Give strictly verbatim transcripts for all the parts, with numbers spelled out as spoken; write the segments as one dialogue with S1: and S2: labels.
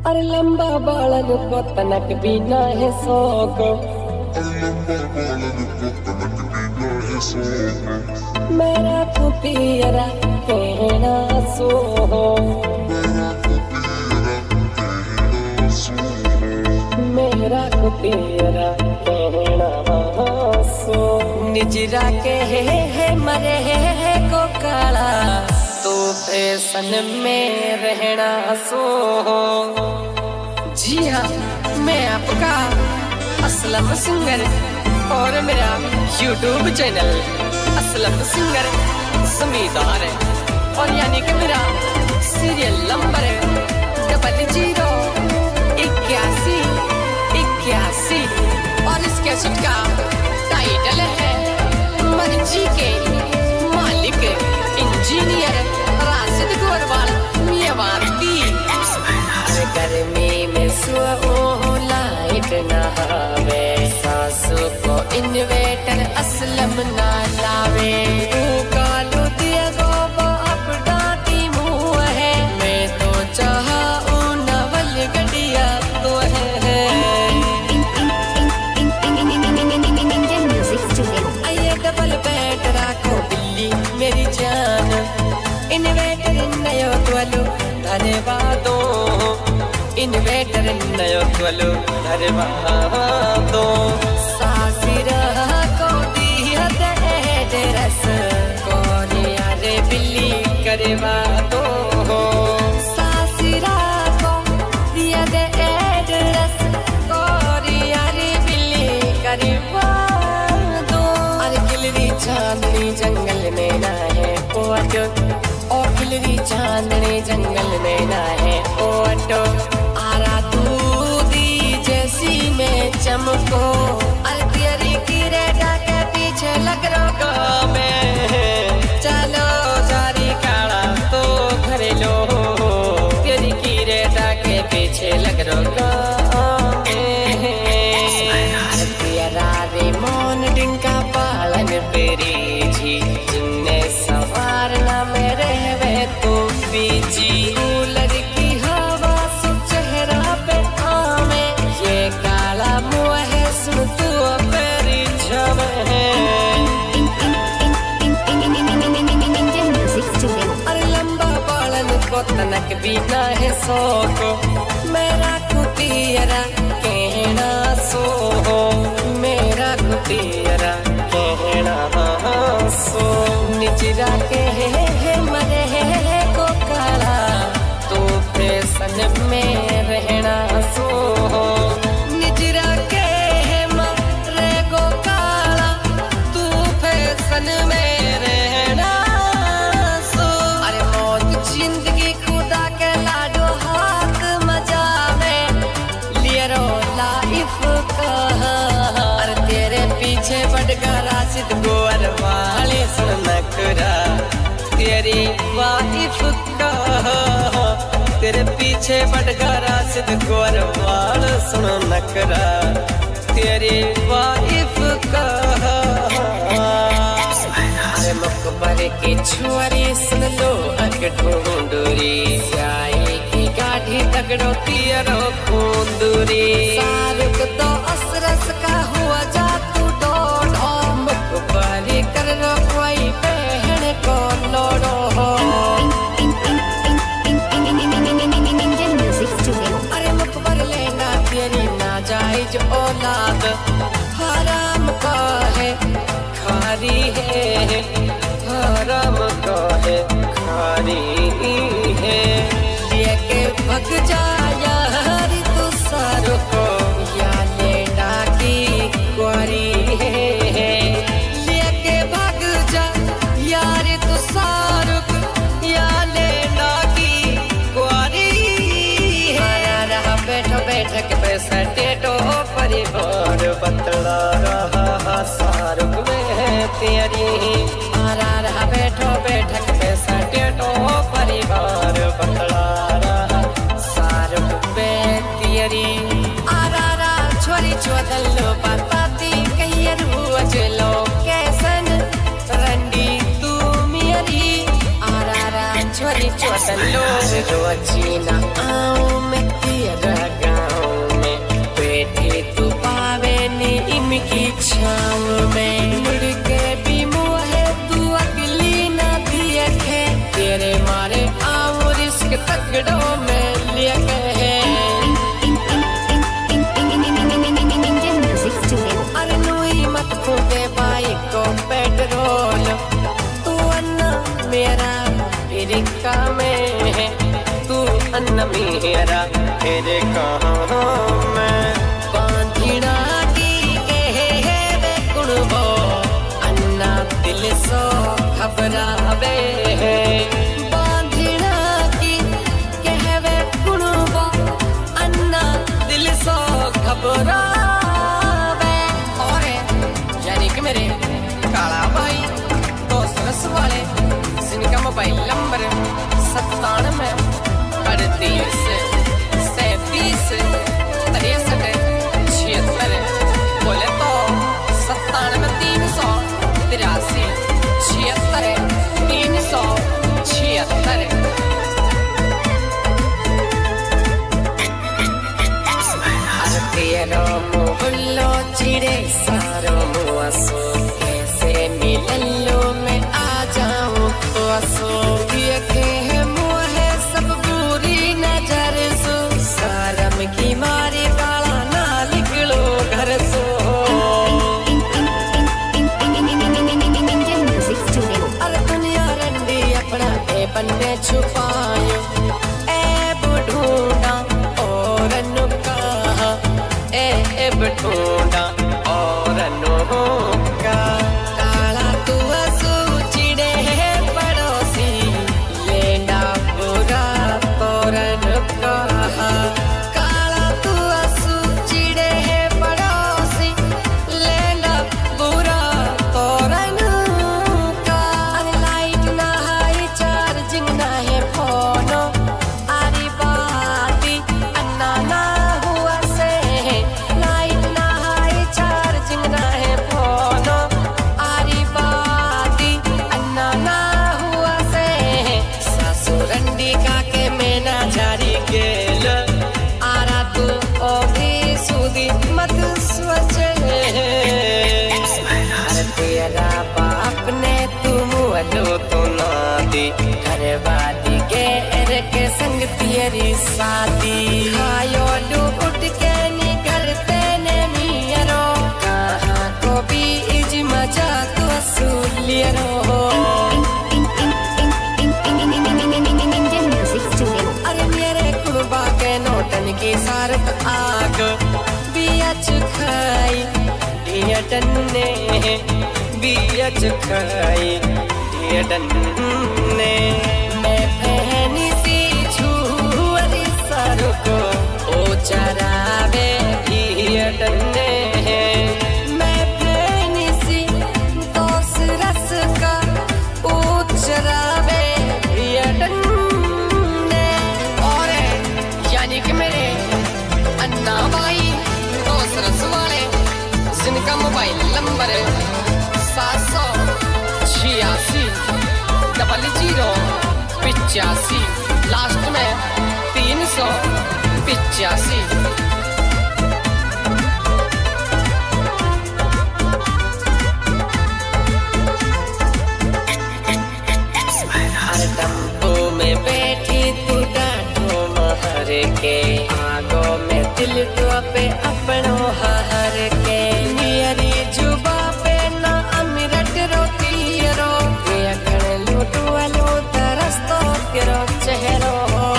S1: अरे लंबा बालन को तनक बिना है शौक, मेरा कुपियरा कहना सो, मेरा कुपियरा कहना सो। निजरा के है मरे है को काला, तो फैशन में रहना सो। जी हाँ, मैं आपका असलम सिंगर और मेरा यूट्यूब चैनल असलम सिंगर जमींदार है, और यानी कि मेरा सीरियल नंबर है डबल जीरो इक्यासी इक्यासी, और इस कैसेट का टाइटल है मर्जी के मालिक इंजीनियर राशिद गोरवाल मियावार की। गर्मी में सो लाइट ना आवे, सासू को इन्वेटर असलम ना लावे। कालू दिया गो बाप डांटी मुँह है, मैं तो चाहा नवल गडिया तो है। आइए डबल बेड राखो बिल्ली मेरी जान, इन्वेटर नयो त्वलो धन्यवादो, इन्वेटर नयो त्वलो धन्यवादो। सासिरा को दिया दे रस कोरिया रे बिल्ली करवा दो, सासिरा को दिया दे रस कोरिया रे बिल्ली करवा दो। अरे गिलरी चांदनी जंगल में ना है ओटो, और गिलरी चांदनी जंगल में ना है ओटो। आरा दूधी जैसी में चमको, अरे तेरी की रेडा के पीछे लग रहा मैं, चलो जारी काड़ा तो घर लो, तेरी की रेडा के पीछे लग रहा तेरा रे मोन डिंका पालन पेरी जी, जिन्ने सवार ना मेरे वे तो बीजी। कूलर की हवा से चेहरा पे आवे, ये काला मुँह है सुन तू मेरी छावे। अरे लंबा बालन को तनक बिना है शौक, मेरा कुपियरा कहना सो, मेरा कुपियरा कहना सो। निजरा के है मरे है को काला, तो फैशन में रहना सो। निजरा के है मरे को काला, तू फैशन में रहना सो। अरे मौत जिंदगी खुदा के लाडो हाथ मजा में लिए रो लाइफ का। अरे तेरे पीछे बढ़गा राशिद गोरवाल सुन नखरा, तेरी वाइफ का। तेरे पीछे बढ़गा राशिद गोरवाल सुन नखरा, तेरी वाइफ का। अरे मकबर की छुआरी सुन लो अग ढूंढूरी, चाय की गाढ़ी तगड़ो तियरो खूंदूरी। शाहरुख तो असरस का हुआ जा तू डोडो, मकबर कर रो कोई बहन को लोडो। अरे मकबर लेना तेरी नाजायज औलाद, हराम का है खारी है, हराम का है खारी है। लेके भग जा यार तू सारो को, या लेना की क्वारी है। लेके भग जा यार तू सारो को, या लेना की क्वारी है। रहा बैठो बैठक पैसा टेटो परिवार बतला रहा सारुक में तेरी। आरा रहा बैठो बैठक पैसा टेटो परिवार बतला रहा सारुक में तेरी। आरा रा छोरी चोदलो बताती कहिए रुआ चलो कैसन रंडी तू मेरी। आरा रा छोरी चोदलो रोजी ना आऊं मैं तेरा मेरा फिर कहाँ मैं बांधिना की कहे वे कुणबो अन्ना दिल सो घबरावे है बांधिना की कहे वे कुणबो अन्ना दिल सो घबरावे और यानी कि मेरे काला भाई तो सरस वाले जिनका मोबाइल नंबर सत्तानवे अड़तीस सैंतीस तिरसठ छिहत्तर बोले तो सत्तानवे तीन सौ तिरासी छिहत्तर तीन सौ छिहत्तर तेरो मोहल्लो चिड़े सारो मुआसो कैसे मिललो मैं आ जाऊं तो असो देखे है मुहे सब बुरी नजर सो शर्म की मारी गाला ना निकलो घर सो अरे दुनिया रंडी अपना ए बन्ने छुपायो ए बुढ़ूना और नुका ए बठूंडा और अनोखा काला तू असू चिड़े पड़ोसी लेंडा बुरा तोरन कहा काला तू असू चिड़े पड़ोसी लेंडा बुरा तोरन का लाइट ना है चार्जिंग ना है फोनो आरी बाती अन्ना ना हुआ से लाइट ना है चार्जिंग ना है फोनो आरी बाती अन्ना ना हुआ से ससुरंडी का के मेना जारी गेल आरा तू ओ भी सुदी मत सोच अरे तेरा बाप ने तुम अलो तो ना दी घरवाली गेर के संग तेरी शादी आयो लू उठ के नी करते ने मियरो कहाँ को भी इज मजा तो सुलियरो अरे मेरे कुर्बा के नोटन की सारत आग बियच खाई डियटन ने बियच खाई डियटन ने मैं पहनी सी छुअरी सर को ओ चरावे डियटन ने मैं पहनी सी दोस रस का ओ चरावे डियटन ने और यानी कि मेरे अन्ना भाई दोस रस वाले जिनका मोबाइल नंबर सात सौ छियासी डबल जीरो पिचासी लास्ट में तीन सौ पिचासी हर डम्बो में बैठी तू डांटो महर के आगो में दिल तो पे अपनो हर के मेरी जुबा पे ना अमृत रोती रो अखण लूटो लो तरस्तो तेरो चेहरो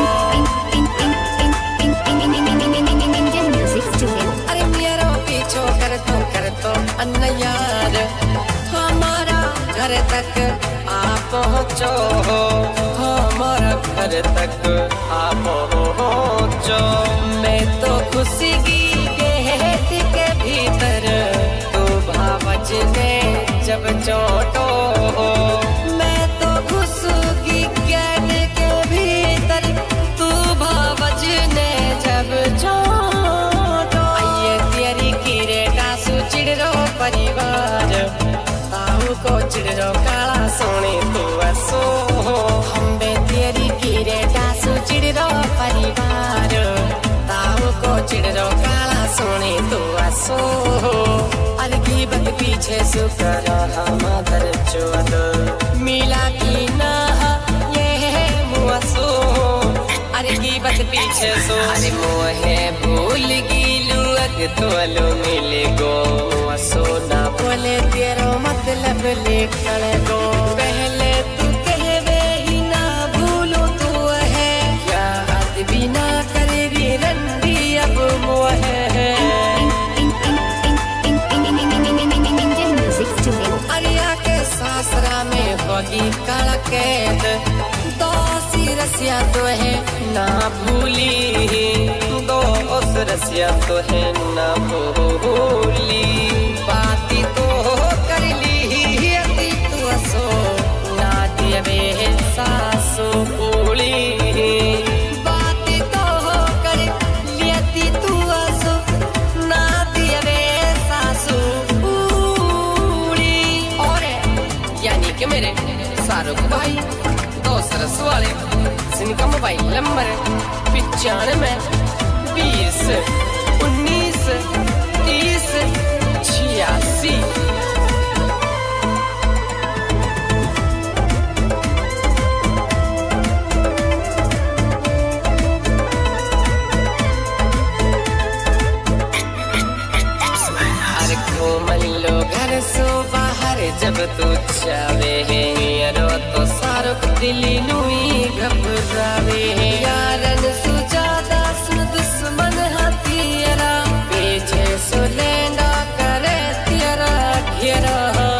S1: अरे मेरा पीछो कर तो कर तो अन्ना यार हमारा घर तक आ पहुँचो हमारा घर तक आ पहुँचो मैं तो खुशी की गेट के भीतर तू भावज ने जब चोटो मैं तो खुशी गेट के भीतर तू भावज ने जब चोटो ये तेरी किरेटा सुचिड़ो परिवार ताऊ को चिड़ो काला सोने तू असो हम बे तेरी किरेटा सुचिड़ो परिवार ताऊ को चिड़ो काला सोने तू असो अलगी बत पीछे सुकर हम दर चोद मिला की ना ये है मुआसो अरे की बत पीछे सो अरे मोहे भूल गिलू अग तोलो मिले गो असो ना बोले तेरो मतलब लेकर गो पहले तू कहवे ही ना भूलो तू है याद भी ना रसिया तो है ना भूली, दोस्त रसिया तो है ना भूली। बाती तो कर ली अति तू असो ना दियवे सासो पूली। बाती तो कर ली अति तू असो ना दियवे सासो पूली। और यानी कि मेरे शाहरुख भाई दोस्त रस वाले जिनका मोबाइल नंबर पिचानवे बीस उन्नीस तीस छियासी। अरे कोमल लो घर सो बाहर जब तू जावे है, रो तो शाहरुख दिली नुई घबरावे। यारन सुजादा सुन दुश्मन हथियारा, पीछे सो लेंडा करे तेरा घेरा।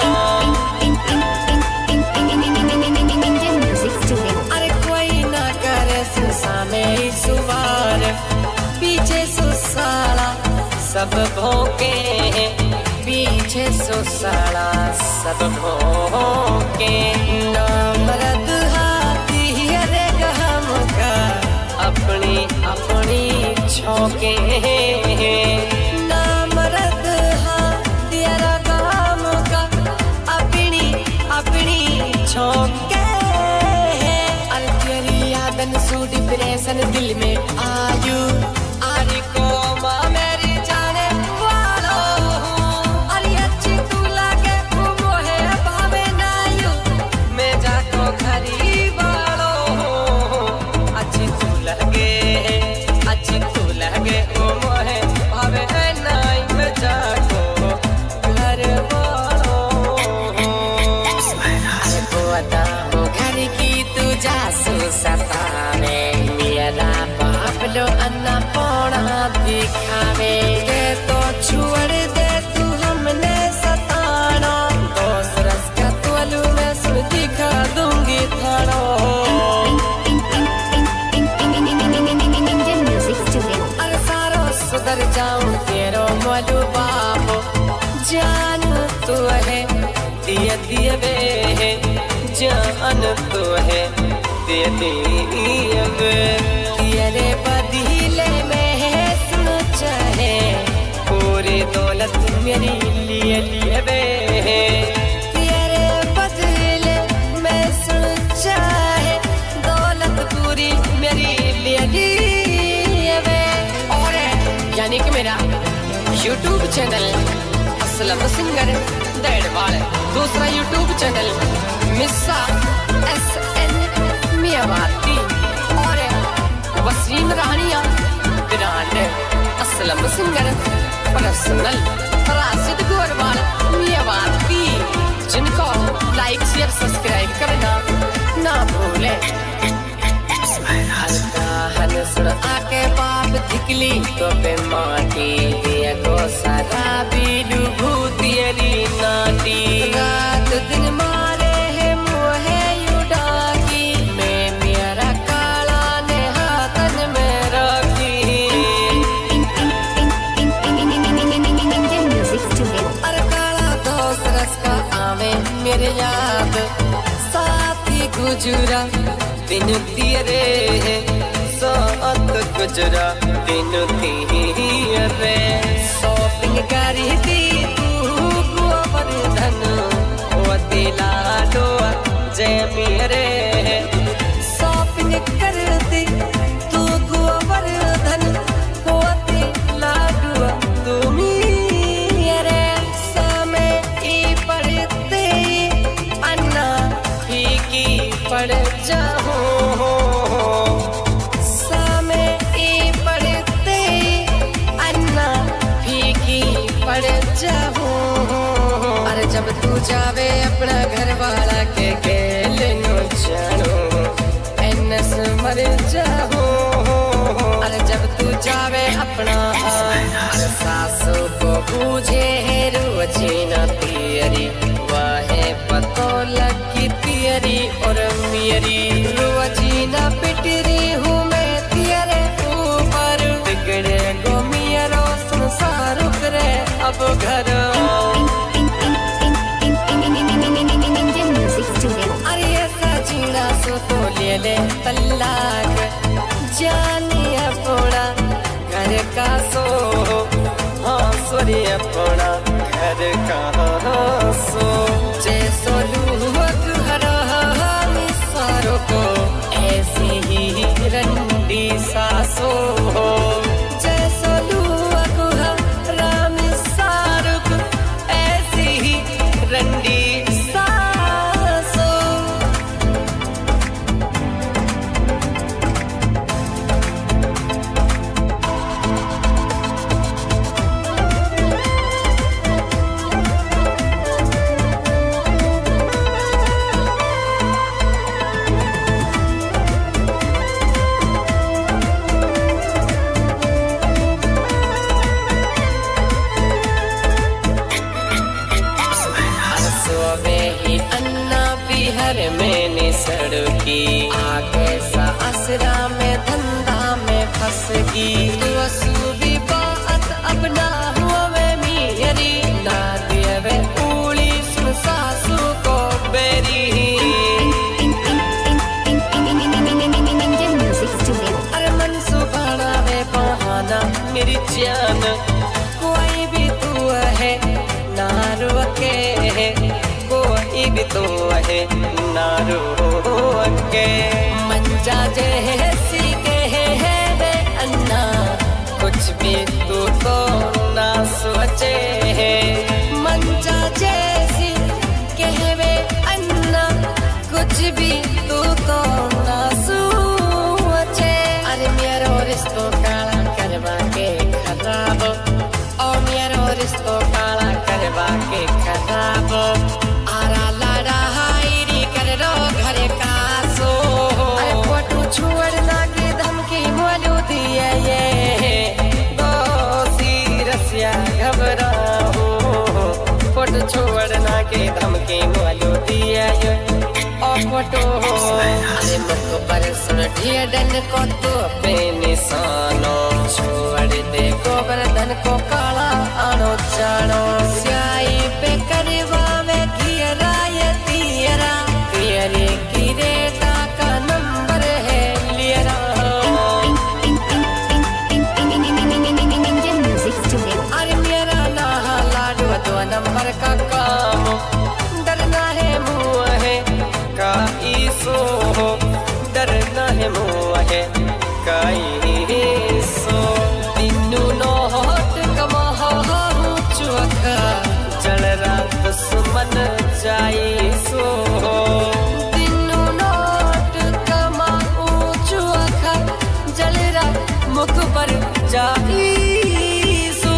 S1: अरे कोई ना करे सामे सुवार, पीछे सो साला सब भोंके, पीछे सो साला सब भोंके। नामर्द हाथी हरे गम का अपनी अपनी छौके, नामर्द हाथी हरे गम का अपनी अपनी छौके। अरे तेरी यादन सो डिप्रेशन दिल में आयु, अरे कोमा मेरी जाने वालो। अरे अच्छी तू लागे मोहे भावे नायु, मैं जाको घरी वालो। अच्छी तू लगे अच्छी तू लगे ओ मोहे भावे नाई, मैं जाको घर वालो। अरे बुआता हो घर की तू जासू सतावे, मेरा बाप लो अन्ना पौड़ा दिखावे। के तो छोड़ दे तू हमने सताना, दोस्त रस का तोलू में सु दिखा दूंगी थानो। अरे सारो सुधर जाऊं तेरो मोलू बाबो, जान तू है दिया दिया वे, जान तू है दिया दिया वे। तेरे बदले में सुन चाहे पूरी दौलत मेरी लिए लिए वे, तेरे बदले में सुन चाहे दौलत पूरी मेरी लिए लिए वे। और यानी कि मेरा YouTube channel Aslam singer Dedwal, दूसरा YouTube channel Missa S N Miyawati, और Wasim Rania brand Aslam singer personal Rashid Gorwal Miyawati, जिनको लाइक शेयर सब्सक्राइब करना ना भूले। हल्का सुन आके बाप धिकली तो पे माटी, दिया को सारा बीलू भूतियरी नाटी। रात दिन मारे है मोहे युडाकी, मैं मेरा काला ने हाथन में रखी। अरे काला दोस्त रस का आवे मेरे याद, साथी गुजरा दिन तेरे है, साथ गुजरा दिन तेरे। शॉपिंग करी थी तू गोवर्धन, वो दिला दो जय मेरे। शॉपिंग करती तू गोवर्धन, वो दिला दो तू मेरे। समय ई पड़ते अन्ना फीकी पड़ जाऊं, समय ई पड़ते अन्ना फीकी पड़ जाऊं। अरे जब तू जावे अपना घर वाला के गेल नो जानो, एनस मर जाऊं। अरे जब तू जावे अपना सासू को बूझे है रोजीना तेरी, वाहे पतो लगी तेरी और मेरी रोजीना पिटी की तू असुबी बात अपना हुआ वे मेरी ना दिया वे उड़ी सुन सासू को बेरी अरे मन सुभाना वे बहाना मेरी जान कोई भी तू है ना रुके कोई भी तू है ना रुके मंजा जैसी के है वे अन्ना कुछ भी तू तो ना सोचे है मंजा जैसी के वे अन्ना कुछ भी तू तो ना सोचे अरे मेरा रिश्तो काला करवा के खराब और मेरा रिश्तो काला करवा के खराब आरा लाड़ा हायरी कर रो घर का सो अरे फोटो छोड़ना के धमकी मोलू दिए ये दोषी रसिया घबराओ फोटो छोड़ना के धमकी मोलू दिए ये और फोटो अरे मत पर सुन ढेडन को तो पे निशानो छोड़ दे गोवर्धन को काला आनो जानो स्याई पे करवा में घेरा ये तेरा तेरे की रेटा का नंबर है लियरा अरे मेरा ना लाडू दो नंबर का काम डरना है मुँह है का ईसो डरना है मुँह है का ईसो दिनू नोट कमा चुका जल रात सुमन जाई सो दिनू नोट कमा चुका जल रात मुख पर जाई सो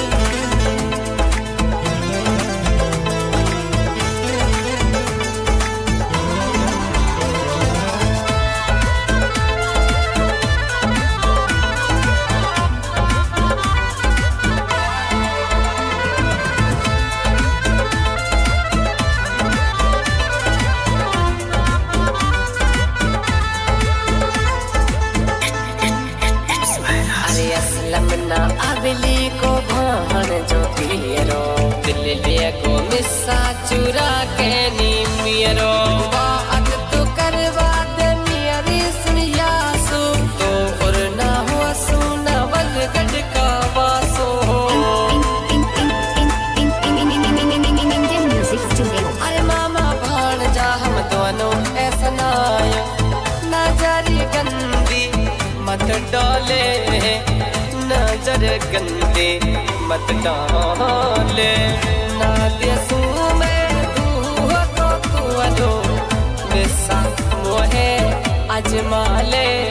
S1: अबली को भान जो पियरो दिल लिया को मिस्सा चुरा के नी मियरो बात तो करवा दे मेरी सुनिया सो तो और ना हुआ सुना वल गड का वासो अरे मामा भान जा हम दोनों ऐसा ना नजरी गंदी मत डाले नजर गंदे मत डाले ना देसू में तू हो तो तू अलो मिसा मोहे अजमा ले